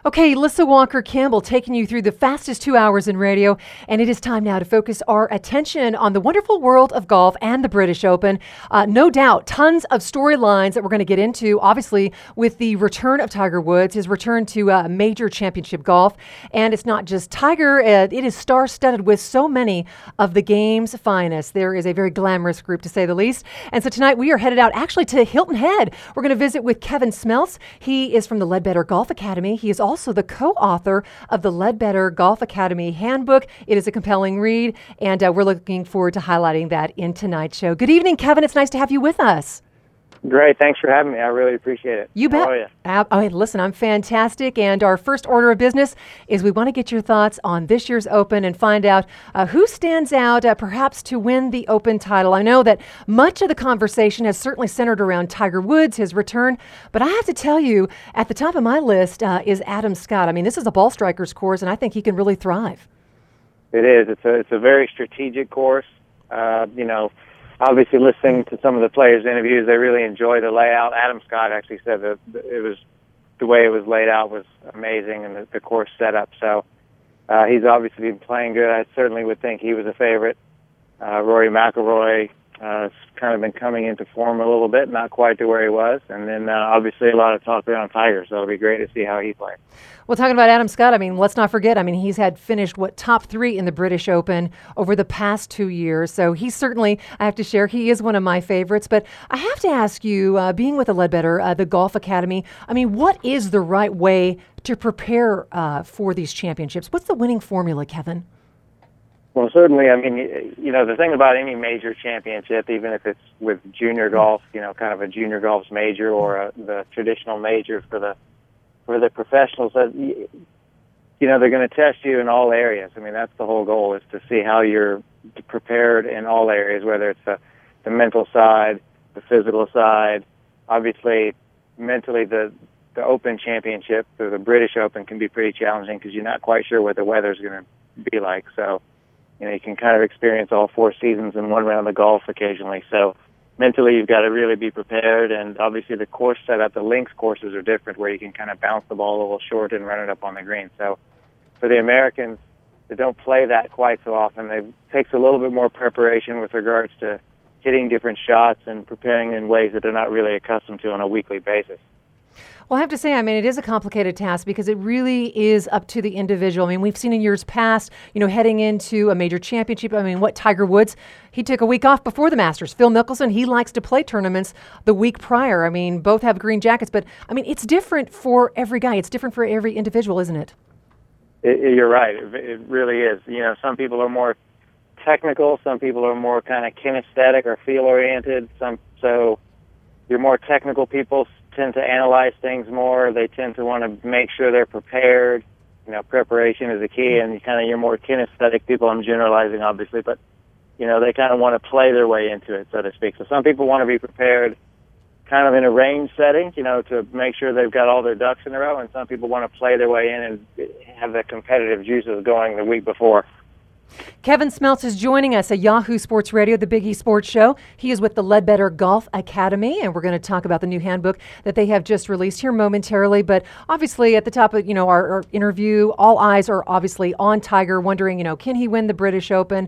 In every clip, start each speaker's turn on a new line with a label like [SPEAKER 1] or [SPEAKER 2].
[SPEAKER 1] Okay, Lissa Walker Campbell taking you through the fastest 2 hours in radio, and it is time now to focus our attention on the wonderful world of golf and the British Open. No doubt, tons of storylines that we're going to get into, obviously, with the return of Tiger Woods, his return to major championship golf. And it's not just Tiger, it is star-studded with so many of the game's finest. There is a very glamorous group, to say the least. And so tonight we are headed out actually to Hilton Head. We're going to visit with Kevin Smeltz. He is from the Leadbetter Golf Academy. He is also the co-author of the Leadbetter Golf Academy Handbook. It is a compelling read, and we're looking forward to highlighting that in tonight's show. Good evening, Kevin. It's nice to have you with us.
[SPEAKER 2] Great. Thanks for having me. I really appreciate it.
[SPEAKER 1] You bet.
[SPEAKER 2] How are you?
[SPEAKER 1] Listen, I'm fantastic. And our first order of business is we want to get your thoughts on this year's Open and find out who stands out perhaps to win the Open title. I know that much of the conversation has certainly centered around Tiger Woods, his return. But I have to tell you, at the top of my list is Adam Scott. I mean, this is a ball striker's course, and I think he can really thrive.
[SPEAKER 2] It is. It's a very strategic course. Obviously, listening to some of the players' interviews, they really enjoy the layout. Adam Scott actually said that the way it was laid out was amazing, and the course setup. So he's obviously been playing good. I certainly would think he was a favorite. Rory McIlroy has kind of been coming into form a little bit, not quite to where he was. And then obviously a lot of talk around Tiger, so it'll be great to see how he plays.
[SPEAKER 1] Well, talking about Adam Scott, I mean, let's not forget, he's had finished, top 3 in the British Open over the past 2 years. So he's certainly, I have to share, he is one of my favorites. But I have to ask you, being with the Leadbetter, the Golf Academy, what is the right way to prepare for these championships? What's the winning formula, Kevin?
[SPEAKER 2] Well, certainly, the thing about any major championship, even if it's with junior golf, kind of a junior golf's major or the traditional major for the professionals, they're going to test you in all areas. That's the whole goal, is to see how you're prepared in all areas, whether it's the mental side, the physical side. Obviously, mentally, the Open Championship, or the British Open, can be pretty challenging because you're not quite sure what the weather's going to be like. So, you can kind of experience all 4 seasons in one round of golf occasionally. So mentally, you've got to really be prepared. And obviously the course setup, the links courses are different, where you can kind of bounce the ball a little short and run it up on the green. So for the Americans that don't play that quite so often, it takes a little bit more preparation with regards to hitting different shots and preparing in ways that they're not really accustomed to on a weekly basis.
[SPEAKER 1] Well, I have to say, it is a complicated task because it really is up to the individual. We've seen in years past, heading into a major championship. What Tiger Woods, he took a week off before the Masters. Phil Mickelson, he likes to play tournaments the week prior. Both have green jackets, but it's different for every guy. It's different for every individual, isn't it?
[SPEAKER 2] You're right. It really is. Some people are more technical. Some people are more kind of kinesthetic or feel-oriented. So your more technical people tend to analyze things more. They tend to want to make sure they're prepared. Preparation is the key. And your more kinesthetic people, I'm generalizing obviously, but they kind of want to play their way into it, so to speak. So some people want to be prepared kind of in a range setting, to make sure they've got all their ducks in a row, and some people want to play their way in and have the competitive juices going the week before.
[SPEAKER 1] Kevin Smeltz is joining us at Yahoo Sports Radio, the Big E Sports Show. He is with the Leadbetter Golf Academy, and we're going to talk about the new handbook that they have just released here momentarily. But obviously, at the top of our interview, all eyes are obviously on Tiger, wondering, can he win the British Open?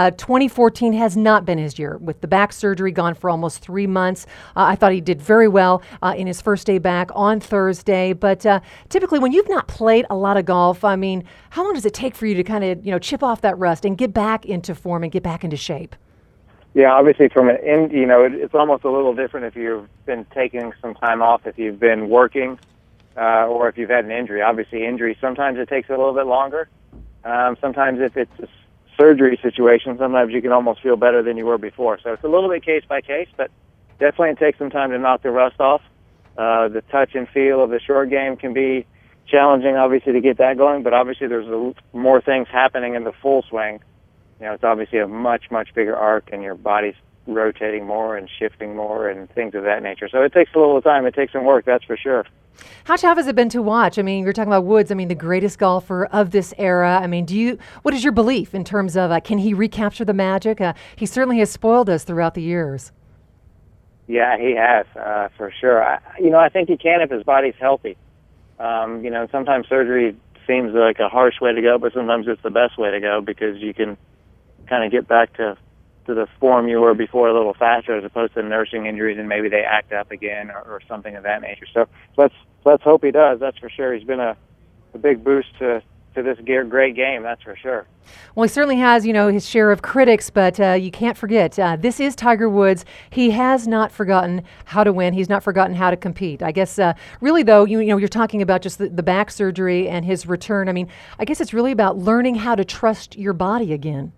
[SPEAKER 1] 2014 has not been his year, with the back surgery gone for almost 3 months. I thought he did very well in his first day back on Thursday. But typically, when you've not played a lot of golf, how long does it take for you to kind of, chip off that rust and get back into form and get back into shape?
[SPEAKER 2] Yeah, obviously from it's almost a little different if you've been taking some time off, if you've been working, or if you've had an injury. Obviously injury, sometimes it takes a little bit longer. Sometimes if it's a surgery situation, sometimes you can almost feel better than you were before. So it's a little bit case by case, but definitely it takes some time to knock the rust off. The touch and feel of the short game can be challenging, obviously, to get that going, but obviously there's more things happening in the full swing. It's obviously a much, much bigger arc, and your body's rotating more and shifting more and things of that nature. So it takes a little time. It takes some work, that's for sure.
[SPEAKER 1] How tough has it been to watch? You're talking about Woods, the greatest golfer of this era. What is your belief in terms of can he recapture the magic? He certainly has spoiled us throughout the years.
[SPEAKER 2] Yeah, he has, for sure. I think he can if his body's healthy. Sometimes surgery seems like a harsh way to go, but sometimes it's the best way to go because you can kind of get back to the form you were before a little faster, as opposed to nursing injuries and maybe they act up again or something of that nature. So let's hope he does. That's for sure. He's been a big boost to this great game. That's for sure.
[SPEAKER 1] Well, he certainly has, his share of critics, but you can't forget, this is Tiger Woods. He has not forgotten how to win. He's not forgotten how to compete. I guess, really, though, you're talking about just the back surgery and his return. I mean, I guess it's really about learning how to trust your body again.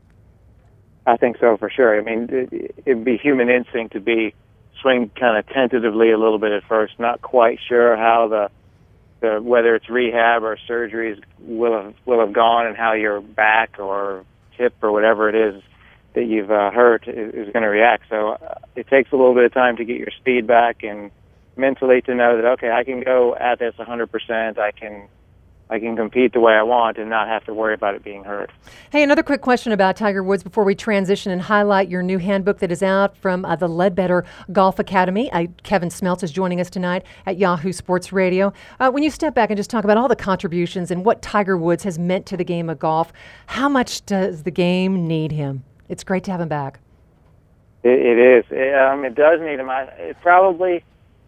[SPEAKER 2] I think so, for sure. I mean, it'd be human instinct to swing kind of tentatively a little bit at first, not quite sure how whether it's rehab or surgeries will have gone, and how your back or hip or whatever it is that you've hurt is going to react. So it takes a little bit of time to get your speed back and mentally to know that, okay, I can go at this 100%. I can compete the way I want and not have to worry about it being hurt.
[SPEAKER 1] Hey, another quick question about Tiger Woods before we transition and highlight your new handbook that is out from the Ledbetter Golf Academy. Kevin Smeltz is joining us tonight at Yahoo Sports Radio. When you step back and just talk about all the contributions and what Tiger Woods has meant to the game of golf, how much does the game need him? It's great to have him back.
[SPEAKER 2] It is. It does need him. It probably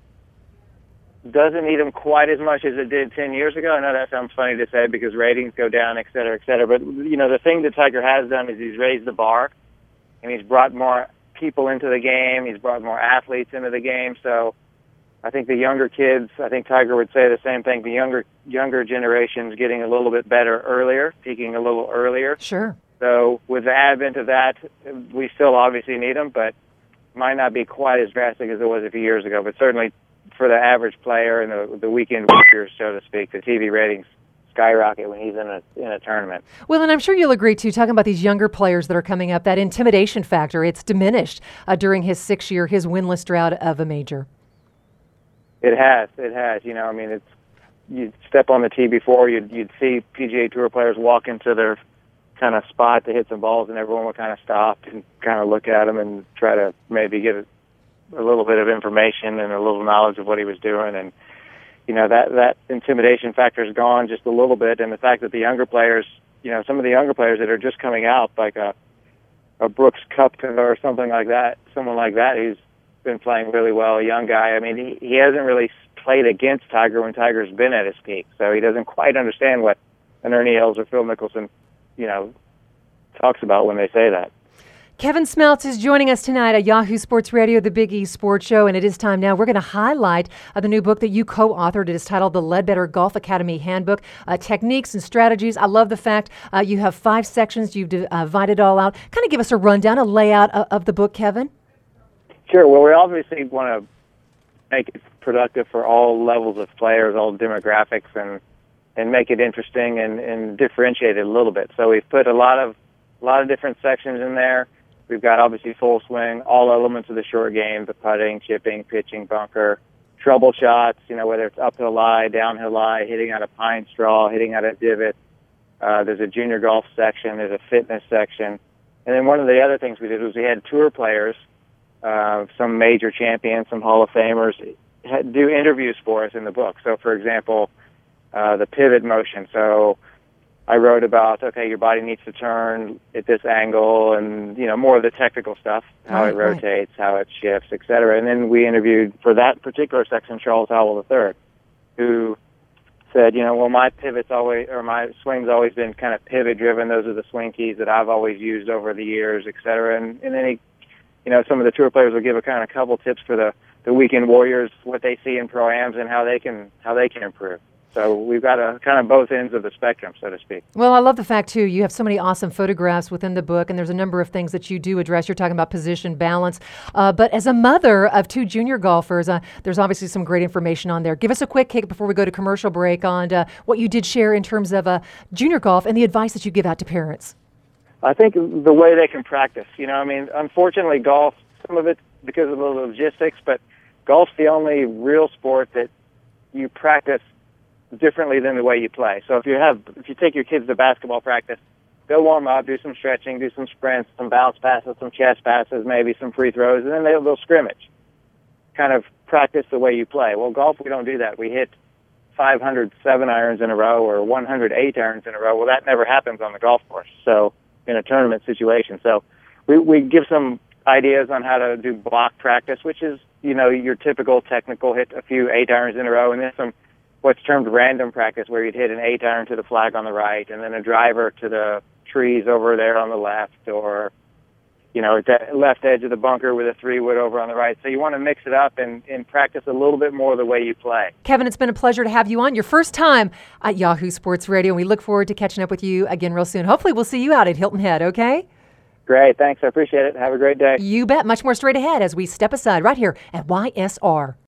[SPEAKER 2] doesn't need him quite as much as it did 10 years ago. I know that sounds funny to say because ratings go down, et cetera, et cetera. But, the thing that Tiger has done is he's raised the bar, and he's brought more people into the game. He's brought more athletes into the game. So I think the younger kids, I think Tiger would say the same thing, the younger generation's getting a little bit better earlier, peaking a little earlier.
[SPEAKER 1] Sure.
[SPEAKER 2] So with the advent of that, we still obviously need him, but might not be quite as drastic as it was a few years ago. But certainly for the average player and the weekend warriors, so to speak, the TV ratings skyrocket when he's in a tournament.
[SPEAKER 1] Well, and I'm sure you'll agree, too, talking about these younger players that are coming up, that intimidation factor, it's diminished during his 6-year, his winless drought of a major.
[SPEAKER 2] It has. You'd step on the tee before, you'd see PGA Tour players walk into their kind of spot to hit some balls, and everyone would kind of stop and kind of look at him and try to maybe get a little bit of information and a little knowledge of what he was doing. And, that intimidation factor is gone just a little bit. And the fact that the younger players, some of the younger players that are just coming out, like a Brooks Koepka or something like that, someone like that who's been playing really well, a young guy. I mean, he hasn't really played against Tiger when Tiger's been at his peak. So he doesn't quite understand what an Ernie Els or Phil Mickelson, talks about when they say that.
[SPEAKER 1] Kevin Smeltz is joining us tonight at Yahoo Sports Radio, the Big E Sports Show, and it is time now. We're going to highlight the new book that you co-authored. It is titled The Ledbetter Golf Academy Handbook, Techniques and Strategies. I love the fact you have 5 sections. You've divided it all out. Kind of give us a rundown, a layout of the book, Kevin.
[SPEAKER 2] Sure. Well, we obviously want to make it productive for all levels of players, all demographics, and make it interesting and differentiate it a little bit. So we've put a lot of different sections in there. We've got obviously full swing, all elements of the short game, the putting, chipping, pitching, bunker, trouble shots, whether it's uphill lie, downhill lie, hitting out a pine straw, hitting out a divot. There's a junior golf section. There's a fitness section. And then one of the other things we did was we had tour players, some major champions, some Hall of Famers, do interviews for us in the book. So, for example, the pivot motion. So I wrote about, okay, your body needs to turn at this angle and, more of the technical stuff, how it rotates, how it shifts, et cetera. And then we interviewed, for that particular section, Charles Howell III, who said, my my swing's always been kind of pivot-driven. Those are the swing keys that I've always used over the years, et cetera. And then some of the tour players will give a couple tips for the weekend warriors, what they see in pro-ams and how they can improve. So we've got a kind of both ends of the spectrum, so to speak.
[SPEAKER 1] Well, I love the fact, too, you have so many awesome photographs within the book, and there's a number of things that you do address. You're talking about position, balance. But as a mother of 2 junior golfers, there's obviously some great information on there. Give us a quick kick before we go to commercial break on what you did share in terms of junior golf and the advice that you give out to parents.
[SPEAKER 2] I think the way they can practice. Unfortunately, golf, some of it because of the logistics, but golf's the only real sport that you practice differently than the way you play. So if you take your kids to basketball practice, they'll warm up, do some stretching, do some sprints, some bounce passes, some chest passes, maybe some free throws, and then they'll scrimmage. Kind of practice the way you play. Well, golf, we don't do that. We hit 500 7-irons in a row or 100 8-irons in a row. Well, that never happens on the golf course. So in a tournament situation. So we give some ideas on how to do block practice, which is, your typical technical hit a few 8-irons in a row, and then some what's termed random practice where you'd hit an 8-iron to the flag on the right and then a driver to the trees over there on the left, or at the left edge of the bunker with a 3-wood over on the right. So you want to mix it up and practice a little bit more the way you play.
[SPEAKER 1] Kevin, it's been a pleasure to have you on. Your first time at Yahoo Sports Radio, and we look forward to catching up with you again real soon. Hopefully we'll see you out at Hilton Head, okay?
[SPEAKER 2] Great. Thanks. I appreciate it. Have a great day.
[SPEAKER 1] You bet. Much more straight ahead as we step aside right here at YSR.